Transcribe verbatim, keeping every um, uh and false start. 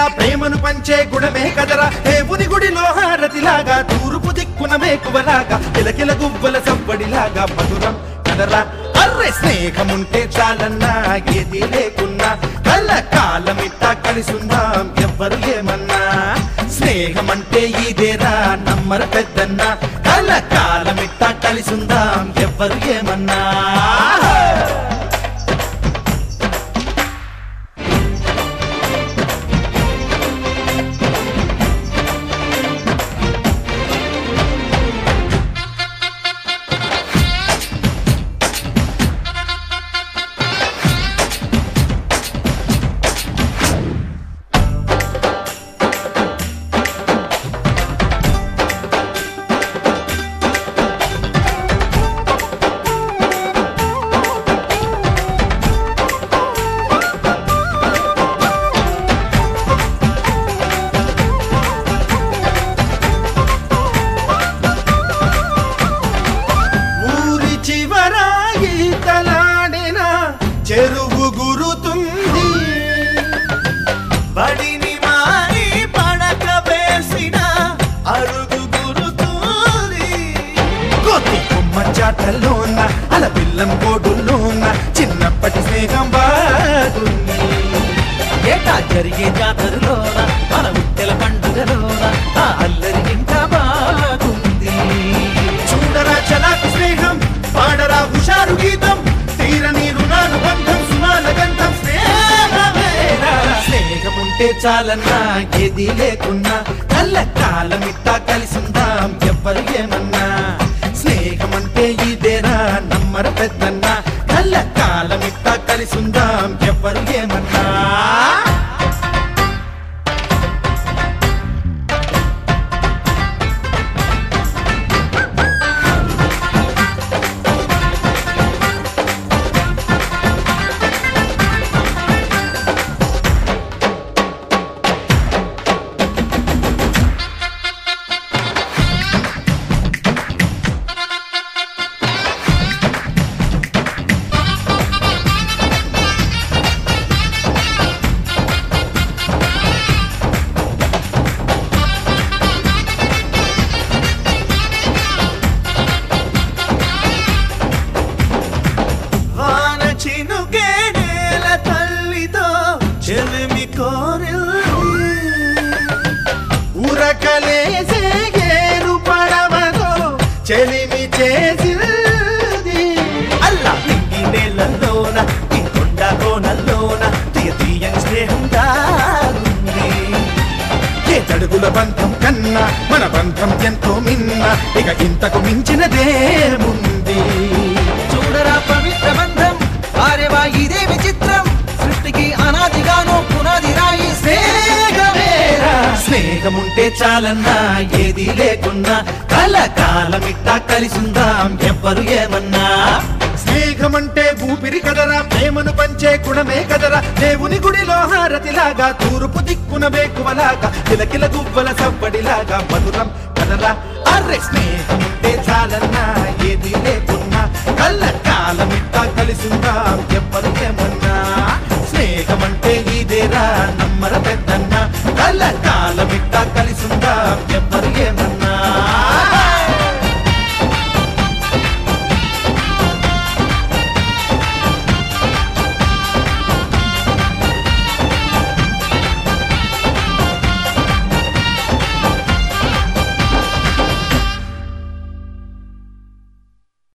కదరా ప్రేమను పంచే గుణమే కదరా దేవుని గుడిలో హారతిలాగా తూర్పు దిక్కున మేకువలాగా కిలకిల గువ్వల సవ్వడిలాగా మధురం కదరా అర్రె స్నేహముంటే చాలన్నా ఏది లేకున్నా కళ్ళ కాలమిట్టా కలిసుందాం ఎవ్వరు ఏమన్నా స్నేహమంటే ఇదేరా నమ్మర పెద్దన్న కళ్ళ కాలమిట్టా కలిసుందాం ఎవ్వరు ఏమన్నా చెరువు గురుతుంది బడిని మారి పడక వేసిన అరుగు గురుతుంది కోతి కొమ్మ చాటల్లోన అల పిల్లం కోడుల్లోన చిన్నప్పటి స్నేహం బాగుంది ఏటా జరిగే జాతరలోన మన విట్టెల పండుగలోన ఆ అల్లరి ఇంకా బాగుంది చూడరా చలాకు స్నేహం పాడరా హుషారు గీతం తీరని రుణాను బంధం సునాల గంధం స్నేహముంటే చాలన్నా ఏది లేకున్నా కళ్ళ కాలమిట్టా కలిసిందాం ఎవ్వరు ఏమన్నా స్నేహమంటే ఇదేరా నమ్మర పెద్దన్న కళ్ళ కాలమిట్టా కలిసిందాం ఎవ్వరు ఏమన్నా చెలిమి ఉరకలేసే ఏరు పడవతో చెలిమి చేసింది అల్లా తింగి నేలలోన ఈ కొండ కోనల్లోన తీయ తీయని స్నేహం దాగుంది ఏ తడుగుల బంధం కన్నా మన బంధం ఎంతో మిన్న ఇక ఇంతకు మించినదేముంది చూడరా పవిత్ర బంధం వారేవా ఇదే విచిత్రం సృష్టికి అనాదిగానో పునాది రాయి స్నేహమేరా స్నేహముంటే చాలన్నా ఏది లేకున్నా కల కాలమిట్టా కలిసిందాం ఎవ్వరు ఏమన్నా స్నేహమంటే ఊపిరి కదరా ప్రేమను పంచే గుణమే కదరా దేవుని గుడిలో హారతిలాగా తూర్పు దిక్కున వేకువలాగా కిలకిల గువ్వల సవ్వడిలాగా మధురం కదరా అర్రె స్నేహముంటే చాలన్నా ఏది లేకున్నా కళ్ళ కాలమిట్టా కలిసిందాం ఎవ్వరు ఏమన్నా స్నేహమంటే ఇదేరా నమ్మర పెద్దన్న కళ్ళ కాలమిట్టా కలిసిందాం ఎవ్వరు ఏమన్నా